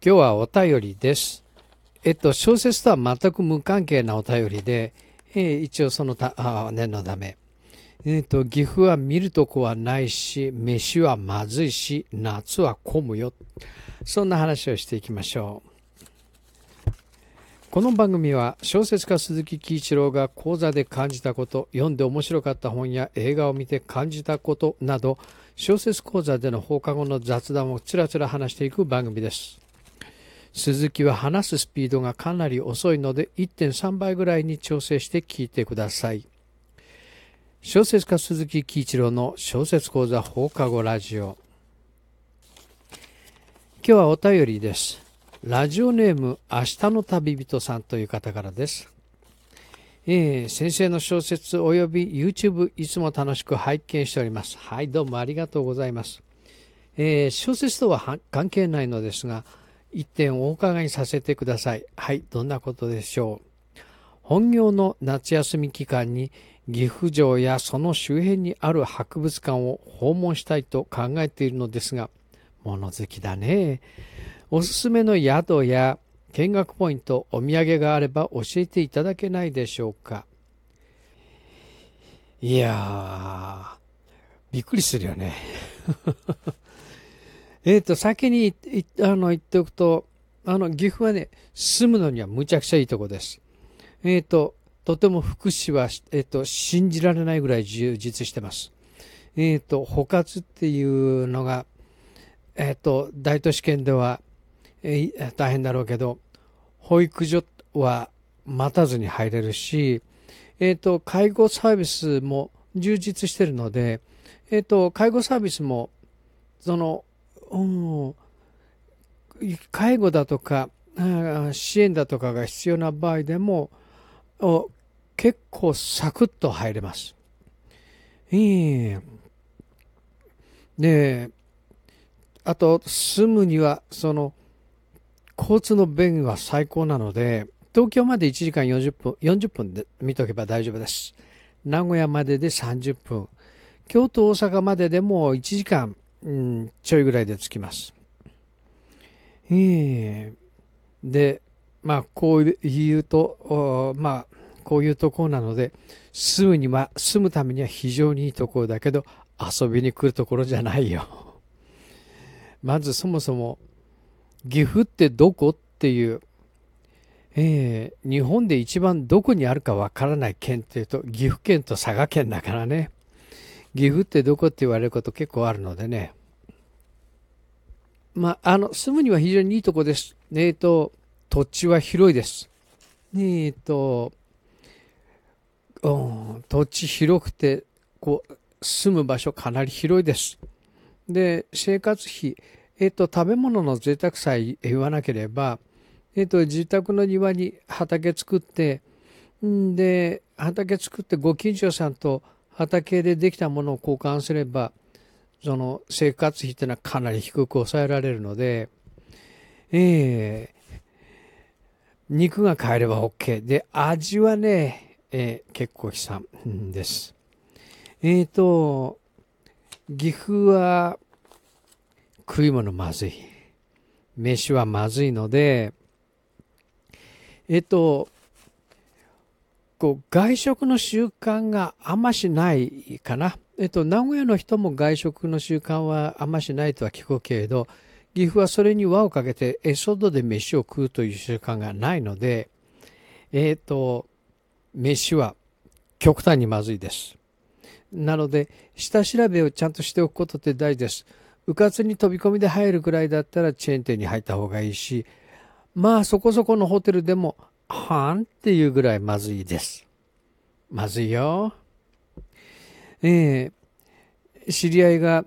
今日はお便りです。小説とは全く無関係なお便りで、一応その念のため。岐阜は見るとこはないし、飯はまずいし、夏は混むよ。そんな話をしていきましょう。この番組は小説家鈴木喜一郎が講座で感じたこと、読んで面白かった本や映画を見て感じたことなど、小説講座での放課後の雑談をつらつら話していく番組です。鈴木は話すスピードがかなり遅いので 1.3 倍ぐらいに調整して聞いてください。小説家鈴木喜一郎の小説講座放課後ラジオ。今日はお便りです。ラジオネーム明日の旅人さんという方からです。先生の小説および YouTube いつも楽しく拝見しております。はい、どうもありがとうございます。小説とは関係ないのですが、一点お伺いさせてください。はい、どんなことでしょう。本業の夏休み期間に岐阜城やその周辺にある博物館を訪問したいと考えているのですが、物好きだね。おすすめの宿や見学ポイント、お土産があれば教えていただけないでしょうか。いやー、びっくりするよね。先に言っておくと、岐阜はね、住むのにはむちゃくちゃいいとこです。とても福祉は、信じられないぐらい充実してます。保活っていうのが、大都市圏では、大変だろうけど、保育所は待たずに入れるし、介護サービスも充実してるので、介護サービスも、介護だとか支援だとかが必要な場合でも結構サクッと入れます。で、あと住むには交通の便は最高なので、東京まで1時間40分で見とけば大丈夫です。名古屋までで30分、京都大阪まででも1時間ちょいぐらいで着きます。で、こういうとこなので、住むためには非常にいいところだけど、遊びに来るところじゃないよ。まずそもそも、岐阜ってどこっていう、日本で一番どこにあるかわからない県っていうと、岐阜県と佐賀県だからね。岐阜ってどこって言われること結構あるのでね。住むには非常にいいとこです。土地は広いです。土地広くて、住む場所かなり広いです。で、生活費、食べ物の贅沢さえ言わなければ、自宅の庭に畑作って、ご近所さんと畑でできたものを交換すれば、その生活費っていうのはかなり低く抑えられるので、肉が買えれば OK で、味はね、結構悲惨です。岐阜は食い物まずい、飯はまずいので、外食の習慣があんましないかな。名古屋の人も外食の習慣はあんましないとは聞くけれど、岐阜はそれに輪をかけて外で飯を食うという習慣がないので、飯は極端にまずいです。なので下調べをちゃんとしておくことって大事です。うかつに飛び込みで入るくらいだったらチェーン店に入った方がいいし、そこそこのホテルでもっていうぐらいまずいです。まずいよ。知り合いが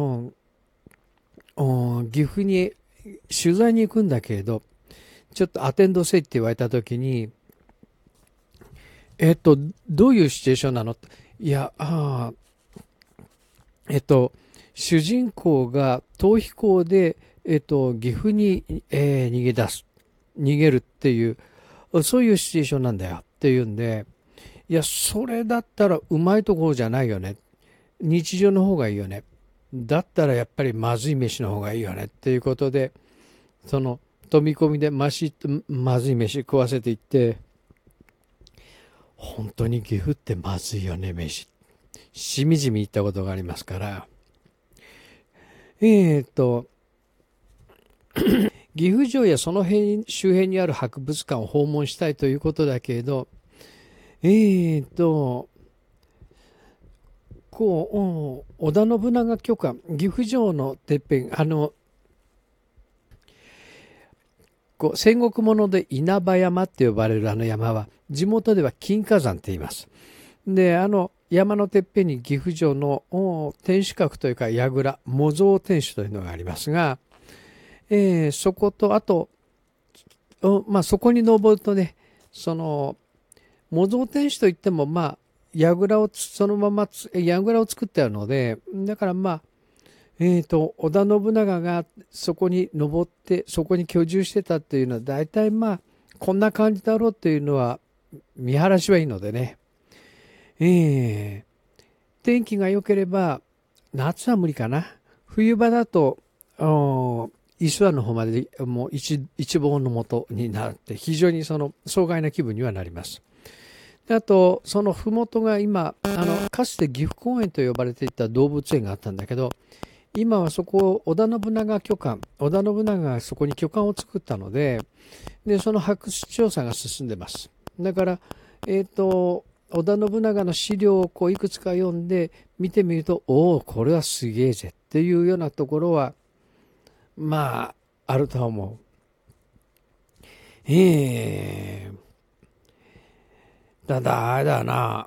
岐阜に取材に行くんだけれど、ちょっとアテンドせいって言われた時に、どういうシチュエーションなの？いや、主人公が逃避行で、岐阜に、逃げるっていう、そういうシチュエーションなんだよっていうんで、いや、それだったらうまいところじゃないよね。日常の方がいいよね。だったらやっぱりまずい飯の方がいいよねっていうことで、 飛び込みでまずい飯食わせていって、本当に岐阜ってまずいよね、飯。しみじみ行ったことがありますから。岐阜城やその辺周辺にある博物館を訪問したいということだけれど、織田信長居館、岐阜城のてっぺん、戦国物で稲葉山って呼ばれるあの山は、地元では金華山って言います。で、山のてっぺんに岐阜城の天守閣というか櫓、模造天守というのがありますが、そこと、あと、そこに登るとね、その、模造天守といっても、櫓をそのまま櫓を作ってあるので、だから織田信長がそこに登って、そこに居住してたっていうのは、大体こんな感じだろうっていうのは、見晴らしはいいのでね。天気が良ければ、夏は無理かな。冬場だと、伊勢湾の方までもう一望の元になって、非常に爽快な気分にはなります。あと、その麓が今、かつて岐阜公園と呼ばれていた動物園があったんだけど、今はそこを織田信長がそこに居館を作ったので、その発掘調査が進んでます。だから、織田信長の資料をいくつか読んで見てみると、これはすげえぜっていうようなところは、あるとは思う。ただ、あれだな、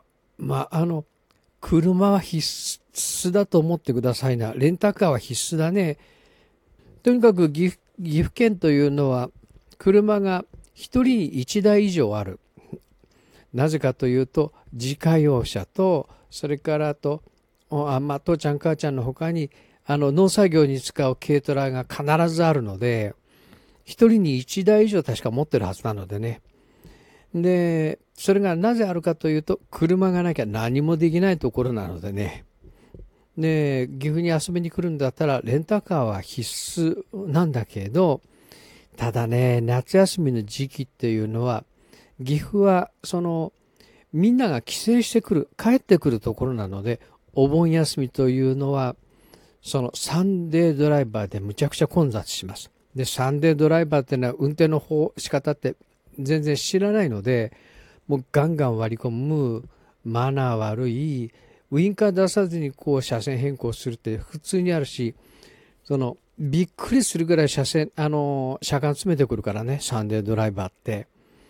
車は必須だと思ってくださいな。レンタカーは必須だね。とにかく岐阜県というのは、車が一人に一台以上ある。なぜかというと、自家用車と、それからあと、父ちゃん母ちゃんの他に、農作業に使う軽トラが必ずあるので、一人に一台以上確か持ってるはずなのでね。で、それがなぜあるかというと、車がなきゃ何もできないところなのでね。で、岐阜に遊びに来るんだったら、レンタカーは必須なんだけど、ただね、夏休みの時期っていうのは、岐阜は、みんなが帰省してくる、帰ってくるところなので、お盆休みというのは、サンデードライバーでむちゃくちゃ混雑します。で、サンデードライバーっていうのは運転の仕方って全然知らないので、もうガンガン割り込む、マナー悪い、ウインカー出さずに車線変更するって普通にあるし、びっくりするぐらい車間詰めてくるからね、サンデードライバーって。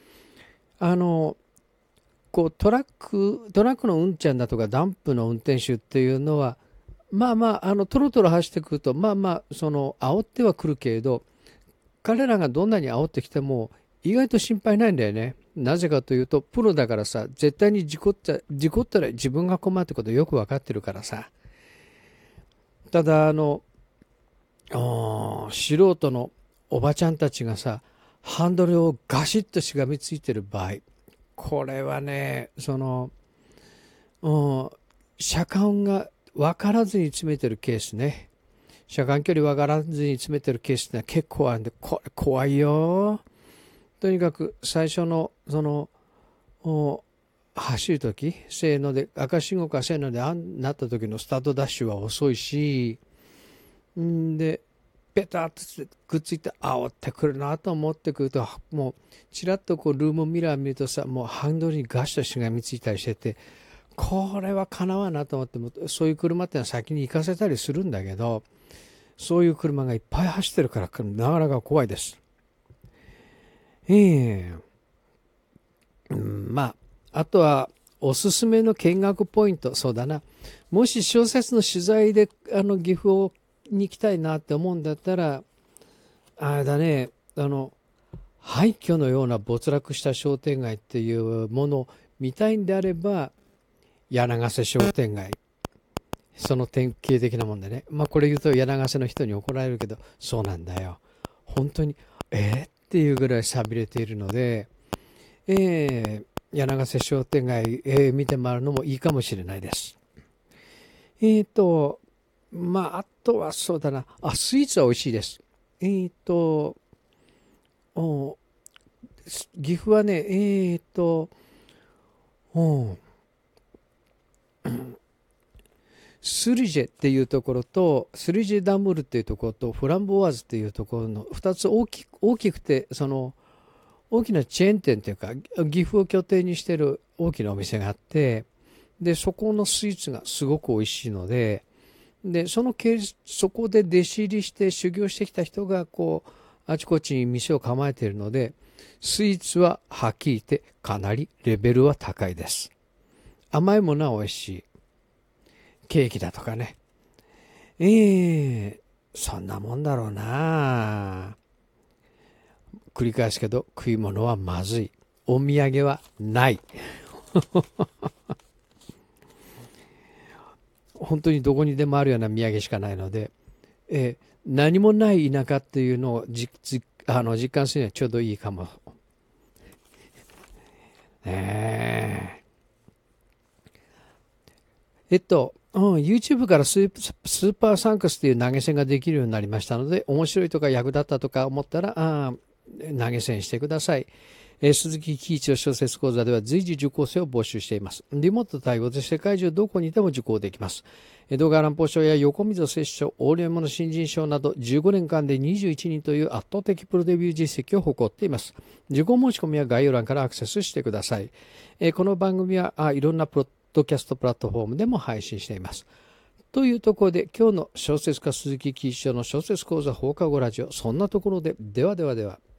トラックの運転だとかダンプの運転手っていうのは、トロトロ走ってくると、煽ってはくるけれど、彼らがどんなに煽ってきても、意外と心配ないんだよね。なぜかというと、プロだからさ、絶対に事故ったら自分が困るってことよくわかってるからさ。ただ、素人のおばちゃんたちがさ、ハンドルをガシッとしがみついてる場合、これはね、車間が分からずに詰めてるケースね。車間距離分からずに詰めてるケースってのは結構あるんで、これ怖いよ。とにかく最初の走るとき、せーので、赤信号かせーのでなった時のスタートダッシュは遅いし、で、ペタッとくっついて煽ってくるなと思ってくると、もうちらっとルームミラー見るとさ、もうハンドルにガシッとしがみついたりしてて、これはかなわんなと思っても、そういう車ってのは先に行かせたりするんだけど、そういう車がいっぱい走ってるからなかなか怖いです。あとはおすすめの見学ポイント、そうだな、もし小説の取材で岐阜に行きたいなって思うんだったら、あれだね、廃墟のような没落した商店街っていうものを見たいんであれば、柳瀬商店街、その典型的なもんでね、これ言うと柳瀬の人に怒られるけど、そうなんだよ、本当にっていうぐらい寂れているので、柳瀬商店街、見て回るのもいいかもしれないです。あとはそうだな、スイーツは美味しいです。 岐阜はね、うんスリジェっていうところと、スリジェダムールっていうところと、フランボワーズっていうところの2つ大きくて、その大きなチェーン店というか、岐阜を拠点にしている大きなお店があって、で、そこのスイーツがすごく美味しいので、で、そこで弟子入りして修行してきた人が、こう、あちこちに店を構えているので、スイーツははっきり言ってかなりレベルは高いです。甘いものは美味しい。ケーキだとかね。そんなもんだろうな。繰り返すけど、食い物はまずい。お土産はない。本当にどこにでもあるような土産しかないので、何もない田舎っていうのを実感するにはちょうどいいかも。YouTube からスーパーサンクスという投げ銭ができるようになりましたので、面白いとか役立ったとか思ったら、投げ銭してください。鈴木喜一の小説講座では随時受講生を募集しています。リモート対応で世界中どこにいても受講できます。江戸川乱歩賞や横溝摂賞、大山の新人賞など15年間で21人という圧倒的プロデビュー実績を誇っています。受講申し込みは概要欄からアクセスしてください。この番組はいろんなポッドキャストプラットフォームでも配信しています。というところで今日の小説家鈴木喜一の小説講座放課後ラジオ、そんなところで、ではではでは。